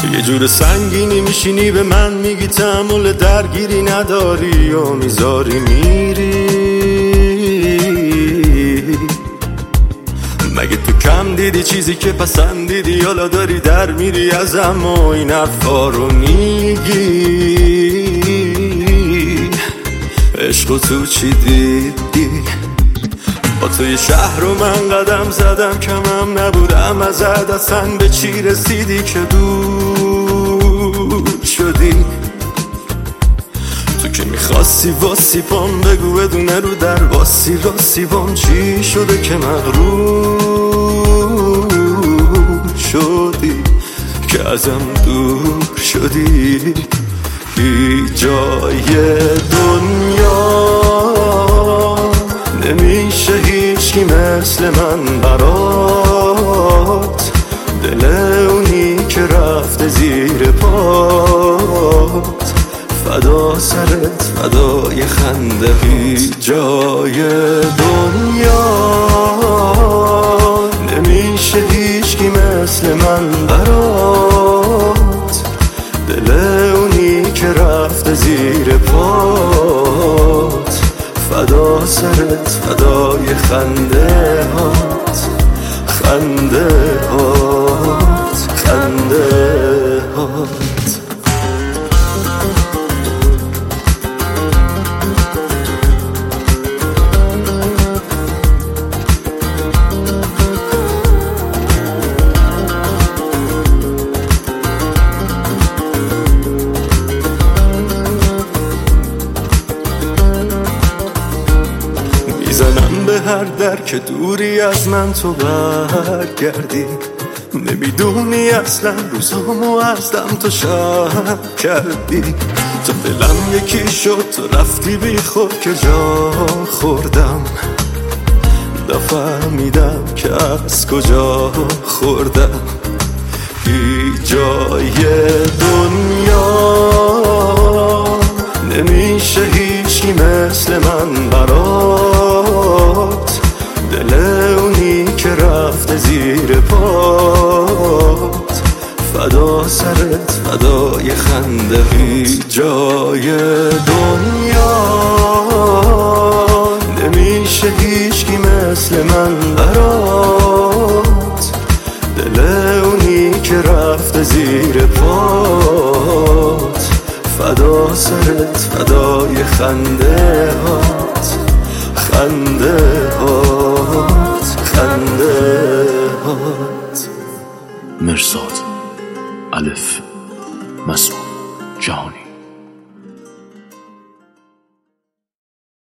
یه جور سنگینی میشینی به من میگی تحمل درگیری نداری و میذاری میری. مگه تو کم دیدی چیزی که پسندیدی، حالا داری در میری ازم و این حرفا رو میگی؟ عشق تو چی دیدی؟ با توی شهر رو من قدم زدم، کمم نبودم ازت، اصلا به چی رسیدی که دور شدی؟ تو که میخواستی واسی پام بگو بدونه رو در واسی راسی بام چی شده که مغرور شدی، که ازم دور شدی. هیچ جای دنیا نمیشه هیچکی مثل من برات، دل اونی که رفته زیر پات، فدا سرت فدای خنده. هیچ جای دنیا نمیشه هیچکی مثل من برات، دل اونی که رفته زیر پات، فدا سرت فدای خنده هات، خنده هات، خنده هات. میزنم به هر در که دوری از من تو برگردی، نمیدونی اصلا روزامو از دم تو شب کردی. تو دلم یکی شد تو رفتی بی خود که جا خوردم، نفهمیدم که از کجا خوردم. هیچ جای دنیا نمیشه هیچی مثل من برات، دل اونی که رفته زیر پات، فدا سرت فدای خنده. هیچ جای دنیا نمیشه هیچکی مثل من برات، دل اونی که رفته زیر پات، فدا سرت فدای خنده هات، خنده هات، خنده هات. مرزاد الف مسعود جهانی.